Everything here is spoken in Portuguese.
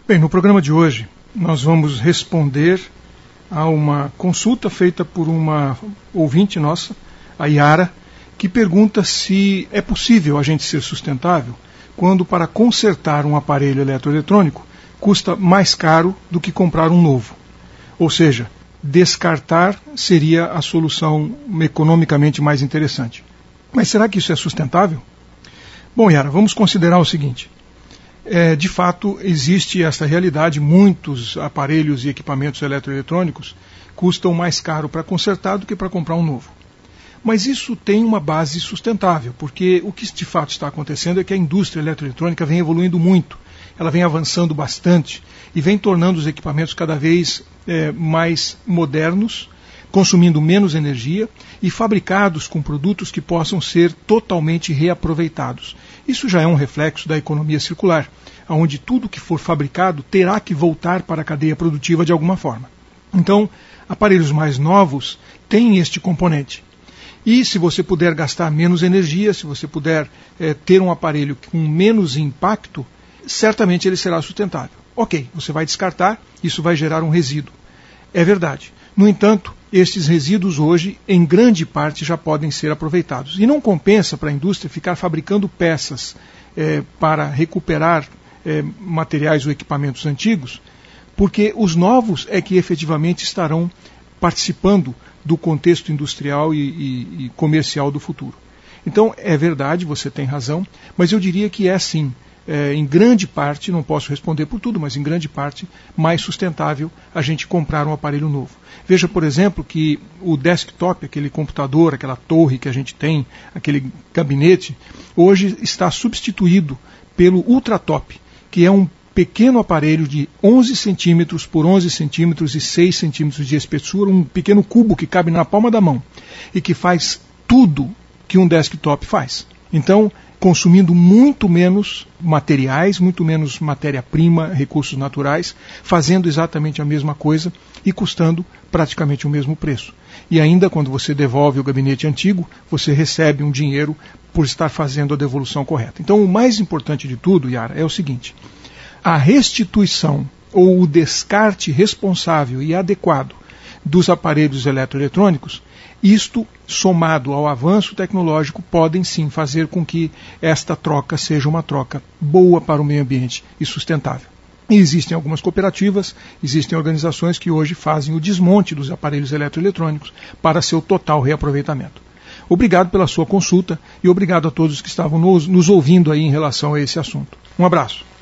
Bem, no programa de hoje nós vamos responder a uma consulta feita por uma ouvinte nossa, a Yara, que pergunta se é possível a gente ser sustentável quando para consertar um aparelho eletroeletrônico custa mais caro do que comprar um novo. Ou seja, descartar seria a solução economicamente mais interessante. Mas será que isso é sustentável? Bom, Yara, vamos considerar o seguinte. De fato, existe essa realidade, muitos aparelhos e equipamentos eletroeletrônicos custam mais caro para consertar do que para comprar um novo. Mas isso tem uma base sustentável, porque o que de fato está acontecendo é que a indústria eletroeletrônica vem evoluindo muito, ela vem avançando bastante e vem tornando os equipamentos cada vez mais modernos, consumindo menos energia e fabricados com produtos que possam ser totalmente reaproveitados. Isso já é um reflexo da economia circular, onde tudo que for fabricado terá que voltar para a cadeia produtiva de alguma forma. Então, aparelhos mais novos têm este componente. E se você puder gastar menos energia, se você puder ter um aparelho com menos impacto, certamente ele será sustentável. Ok, você vai descartar, isso vai gerar um resíduo. É verdade. No entanto, estes resíduos hoje, em grande parte, já podem ser aproveitados. E não compensa para a indústria ficar fabricando peças para recuperar materiais ou equipamentos antigos, porque os novos é que efetivamente estarão participando do contexto industrial e comercial do futuro. Então, é verdade, você tem razão, mas eu diria que é sim, em grande parte, não posso responder por tudo, mas em grande parte, mais sustentável a gente comprar um aparelho novo. Veja, por exemplo, que o desktop, aquele computador, aquela torre que a gente tem, aquele gabinete, hoje está substituído pelo Ultratop, que é um pequeno aparelho de 11 centímetros por 11 centímetros e 6 centímetros de espessura, um pequeno cubo que cabe na palma da mão e que faz tudo que um desktop faz. Então, consumindo muito menos materiais, muito menos matéria-prima, recursos naturais, fazendo exatamente a mesma coisa e custando praticamente o mesmo preço. E ainda quando você devolve o gabinete antigo, você recebe um dinheiro por estar fazendo a devolução correta. Então, o mais importante de tudo, Yara, é o seguinte: a restituição ou o descarte responsável e adequado dos aparelhos eletroeletrônicos, isto, somado ao avanço tecnológico, podem sim fazer com que esta troca seja uma troca boa para o meio ambiente e sustentável. E existem algumas cooperativas, existem organizações que hoje fazem o desmonte dos aparelhos eletroeletrônicos para seu total reaproveitamento. Obrigado pela sua consulta e obrigado a todos que estavam nos ouvindo aí em relação a esse assunto. Um abraço.